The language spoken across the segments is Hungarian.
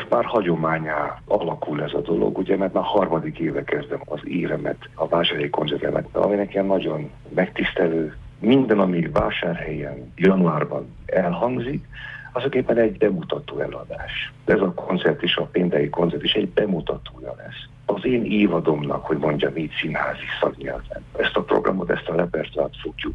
most már hagyományá alakul ez a dolog, ugye, mert már 3. éve kezdem az éremet, a Vásárhelyi koncertemet, ami nekem nagyon megtisztelő. Minden, ami Vásárhelyen januárban elhangzik, azok éppen egy bemutató előadás. Ez a koncert is, a pénteki koncert is egy bemutatója lesz az én évadomnak, hogy mondjam így, színházi szaknyelven. Ezt a programot, ezt a repertoárt fogjuk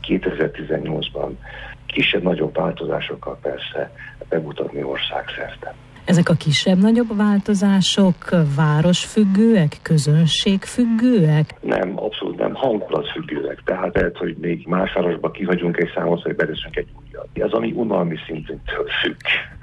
2018-ban kisebb-nagyobb változásokkal persze bemutatni országszerte. Ezek a kisebb-nagyobb változások városfüggőek, közönségfüggőek? Nem, abszolút nem, hangulatfüggőek. Tehát lehet, hogy még más városban kihagyunk egy számot, vagy beteszünk egy újat. Ez ami unalmi szintintől függ.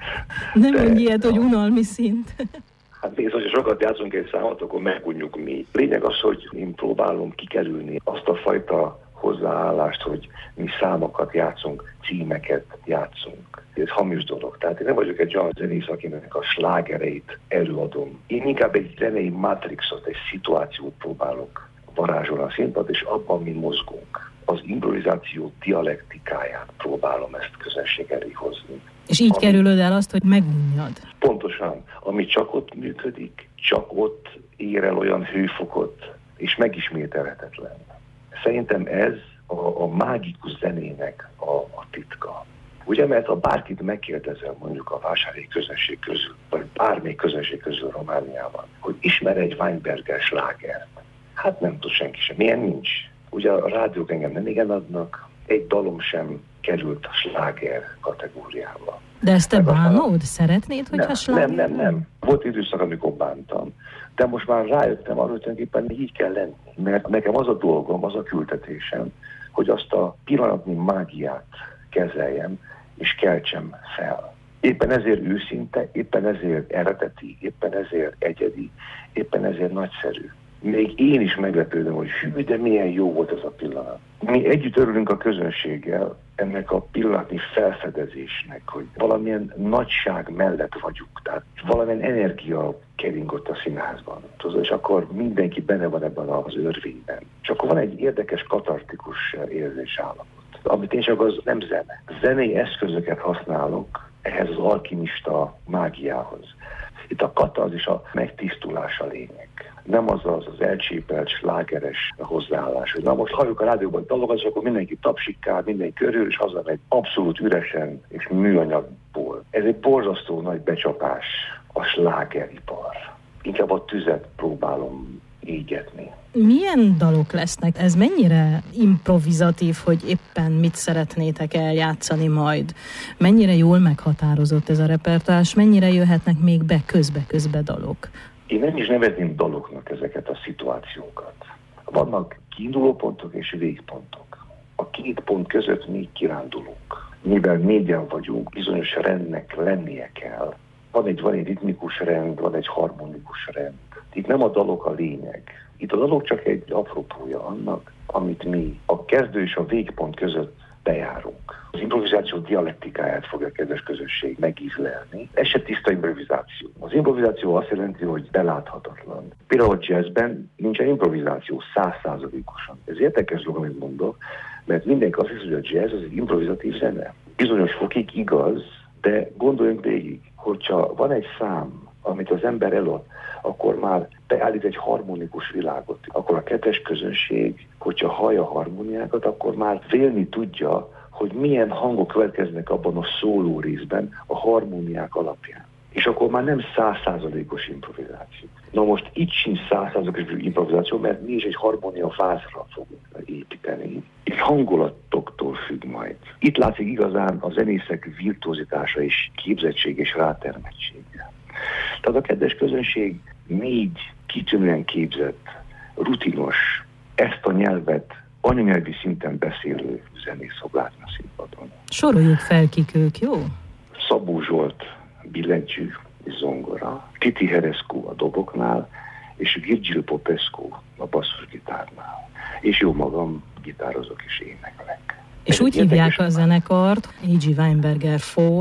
Nem mondj ilyet, hogy unalmi szint. Hát nézd, hogyha sokat játszunk egy számot, akkor megunjuk mi. Lényeg az, hogy én próbálom kikerülni azt a fajta hozzáállást, hogy mi számokat játszunk, címeket játszunk. Ez hamis dolog. Tehát én nem vagyok egy olyan zenész, akinek a slágereit előadom. Én inkább egy zenei matrixot, egy szituációt próbálok varázsolni a színpad, és abban mi mozgunk. Az improvizáció dialektikáját próbálom ezt közönség elé hozni. És így kerülöd el azt, hogy megunjad. Pontosan. Ami csak ott működik, csak ott ér el olyan hőfokot, és megismételhetetlen. Szerintem ez a mágikus zenének a titka. Ugye, mert ha bárkit megkérdezel mondjuk a vásárhelyi közönség közül, vagy bármely közönség közül Romániában, hogy ismer egy Weinberger slágert, hát nem tud senki sem. Milyen nincs. Ugye a rádiók engem nem igen adnak, egy dalom sem került a sláger kategóriába. De ezt te bánod? Szeretnéd, hogyha sláger? Nem. Volt időszak, amikor bántam. De most már rájöttem arra, hogy tulajdonképpen így kell lenni. Mert nekem az a dolgom, az a küldetésem, hogy azt a pillanatnyi mágiát kezeljem, és keltsem fel. Éppen ezért őszinte, éppen ezért eredeti, éppen ezért egyedi, éppen ezért nagyszerű. Még én is meglepődöm, hogy hű, de milyen jó volt ez a pillanat. Mi együtt örülünk a közönséggel ennek a pillanatnyi felfedezésnek, hogy valamilyen nagyság mellett vagyunk, tehát valamilyen energia kering ott a színházban. És akkor mindenki benne van ebben az örvényben. És akkor van egy érdekes, katartikus érzésállapot, amit én csak az nem zene. Zenei eszközöket használok ehhez az alkimista mágiához. Itt a katarzis, a megtisztulás a lényeg. Nem az elcsépelt, slágeres hozzáállás, hogy na most halljuk a rádióban dalokat, és akkor mindenki tapsikkál, mindenki körül, és hazamegy abszolút üresen és műanyagból. Ez egy borzasztó nagy becsapás a slágeripar. Inkább a tüzet próbálom égetni. Milyen dalok lesznek? Ez mennyire improvizatív, hogy éppen mit szeretnétek eljátszani majd? Mennyire jól meghatározott ez a repertoár, mennyire jöhetnek még be közbe dalok? Én nem is nevezném daloknak ezeket a szituációkat. Vannak kiindulópontok és végpontok. A két pont között még kirándulunk. Mivel négyen vagyunk, bizonyos rendnek lennie kell. Van egy ritmikus rend, van egy harmonikus rend. Itt nem a dalok a lényeg. Itt a dalok csak egy apropója annak, amit mi a kezdő és a végpont között bejárunk. Az improvizáció dialektikáját fogja a kedves közösség megízlelni. Ez se tiszta improvizáció. Az improvizáció azt jelenti, hogy beláthatatlan. Például a jazzben nincsen improvizáció 100%-osan. Ez érdekes dolog, amit mondok, mert mindenki azt hiszi, hogy a jazz az egy improvizatív zene. Bizonyos fokig igaz, de gondoljunk végig, hogyha van egy szám, amit az ember elad, akkor már beállít egy harmonikus világot. Akkor a kedves közönség, hogyha hallja a harmóniákat, akkor már félni tudja, hogy milyen hangok következnek abban a szóló részben a harmóniák alapján. És akkor már nem 100%-os improvizáció. Na most itt sincs 100%-os improvizáció, mert mi is egy harmónia fázra fogunk építeni. És hangulatoktól függ majd. Itt látszik igazán a zenészek virtuozitása és képzettség és rátermettsége. Tehát a kedves közönség 4 kitűnően képzett, rutinos, ezt a nyelvet anyanyelvi szinten beszélő zenész fog látni a színpadon. Soroljuk fel, kik ők, jó? Szabó Zsolt billentyű és zongora, Titi Herescu a doboknál, és Virgil Popescu a basszusgitárnál. És jó magam gitározok és éneklek. És úgy hívják a zenekart, A.G. Weinberger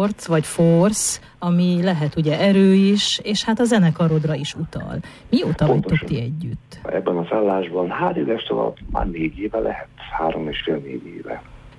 Force, ami lehet ugye erő is, és hát a zenekarodra is utal. Mióta vagytok ti együtt? Ebben a felállásban, éves tovább már 4 éve lehet, 3,5-4 éve.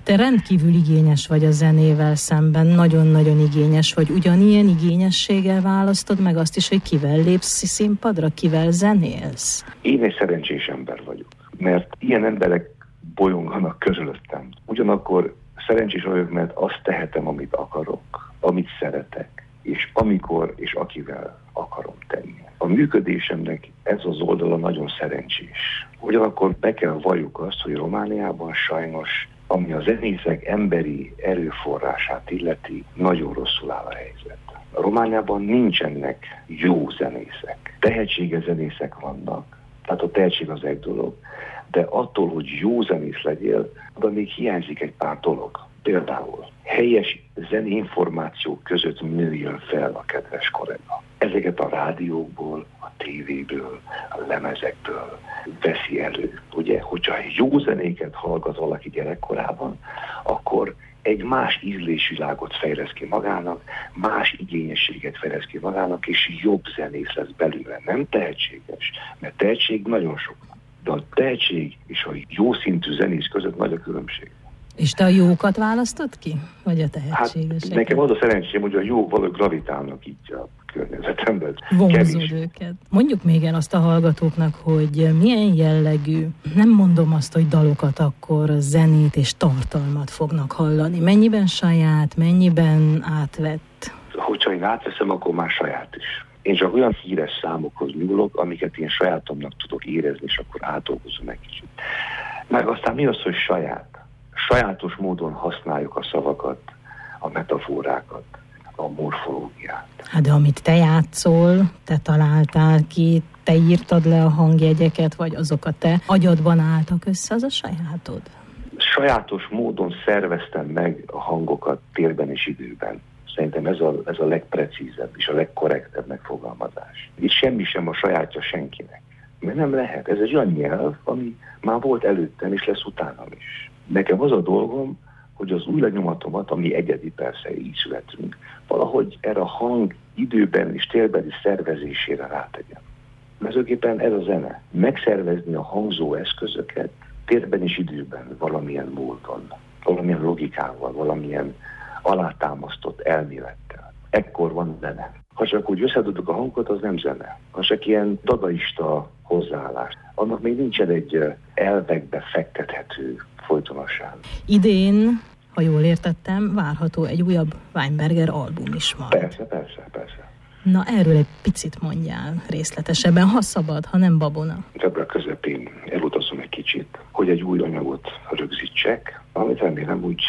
Te rendkívül igényes vagy a zenével szemben, nagyon-nagyon igényes vagy. Ugyanilyen igényességgel választod meg azt is, hogy kivel lépsz színpadra, kivel zenélsz? Én egy szerencsés ember vagyok, mert ilyen emberek bolyonganak körülöttem. Ugyanakkor szerencsés vagyok, mert azt tehetem, amit akarok, amit szeretek, és amikor és akivel akarom tenni. A működésemnek ez az oldala nagyon szerencsés. Ugyanakkor be kell valljuk azt, hogy Romániában sajnos, ami a zenészek emberi erőforrását illeti, nagyon rosszul áll a helyzet. A Romániában nincsenek jó zenészek. Tehetséges zenészek vannak, tehát a tehetség az egy dolog, de attól, hogy jó zenész legyél, de még hiányzik egy pár dolog. Például helyes zenéinformációk között nőjön fel a kedves kollega. Ezeket a rádiókból, a tévéből, a lemezekből veszi elő. Ugye, hogyha jó zenéket hallgat valaki gyerekkorában, akkor egy más ízlésvilágot fejleszt ki magának, más igényességet fejleszt ki magának, és jobb zenész lesz belőle. Nem tehetséges, mert tehetség nagyon sok. De a tehetség és a jó szintű zenész között nagy a különbség. És te a jókat választod ki? Vagy a tehetségeseket? Hát nekem az a szerencsém, hogy a jók valahogy gravitálnak így a környezetemben. Vonzod őket. Mondjuk még el azt a hallgatóknak, hogy milyen jellegű, nem mondom azt, hogy dalokat, akkor zenét és tartalmat fognak hallani. Mennyiben saját, mennyiben átvett? Hogyha én átveszem, akkor már saját is. Én csak olyan híres számokhoz nyúlok, amiket én sajátomnak tudok érezni, és akkor átdolgozom egy kicsit. Meg aztán mi az, hogy saját? Sajátos módon használjuk a szavakat, a metaforákat, a morfológiát. Hát de amit te játszol, te találtál ki, te írtad le a hangjegyeket, vagy azok a te agyadban álltak össze, az a sajátod? Sajátos módon szerveztem meg a hangokat térben és időben. Szerintem ez a legprecízebb és a legkorrektebb megfogalmazás. Itt semmi sem a sajátja senkinek. Mert nem lehet. Ez egy olyan nyelv, ami már volt előttem, és lesz utánam is. Nekem az a dolgom, hogy az új lenyomatomat, ami egyedi persze, így születünk, valahogy erre a hang időben és térbeli szervezésére rátegyem. Mezőképpen ez a zene. Megszervezni a hangzó eszközöket térben és időben valamilyen módon, valamilyen logikával, valamilyen alátámasztott elmélettel. Ekkor van zene. Ha csak úgy összedudjuk a hangot, az nem zene. Ha csak ilyen dadaista hozzáállás. Annak még nincsen egy elvekbe fektethető folytonosság. Idén, ha jól értettem, várható egy újabb Weinberger album is majd. Persze. Na, erről egy picit mondjál részletesebben, ha szabad, ha nem babona. Február közepén elutazom egy kicsit, hogy egy új anyagot rögzítsek, amit remélem úgy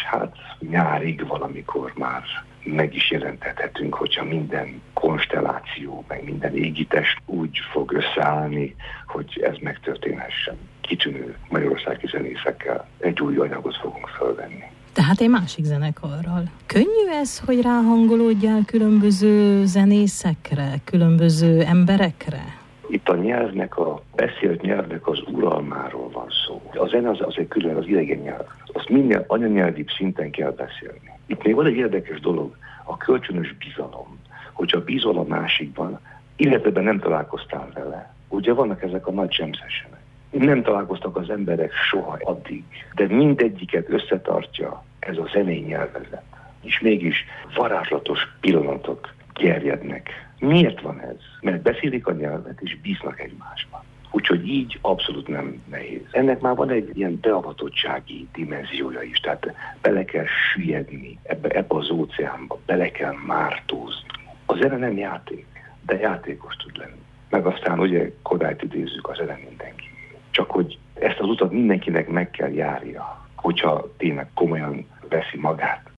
nyárig valamikor már meg is jelentethetünk, hogyha minden konstelláció, meg minden égitest úgy fog összeállni, hogy ez megtörténhessen. Kitűnő magyarországi zenészekkel egy új anyagot fogunk felvenni. Tehát egy másik zenekarral. Könnyű ez, hogy ráhangolódjál különböző zenészekre, különböző emberekre? Itt a nyelvnek, a beszélt nyelvnek az uralmáról van szó. A zene az egy külön, az idegen nyelv. Azt minden anyanyelvi szinten kell beszélni. Itt még van egy érdekes dolog, a kölcsönös bizalom. Hogyha bízol a másikban, illetve nem találkoztál vele. Ugye vannak ezek a nagy csemszesenek. Nem találkoztak az emberek soha addig, de mindegyiket összetartja ez a zenei nyelvezet. És mégis varázslatos pillanatok gerjednek. Miért van ez? Mert beszélik a nyelvet és bíznak egymásban. Úgyhogy így abszolút nem nehéz. Ennek már van egy ilyen beavatottsági dimenziója is, tehát bele kell süllyedni ebbe az óceánba, bele kell mártózni. A zene nem játék, de játékos tud lenni. Meg aztán ugye Kodályt idézzük, a zene mindenki. Csak hogy ezt az utat mindenkinek meg kell járja, hogyha tényleg komolyan veszi magát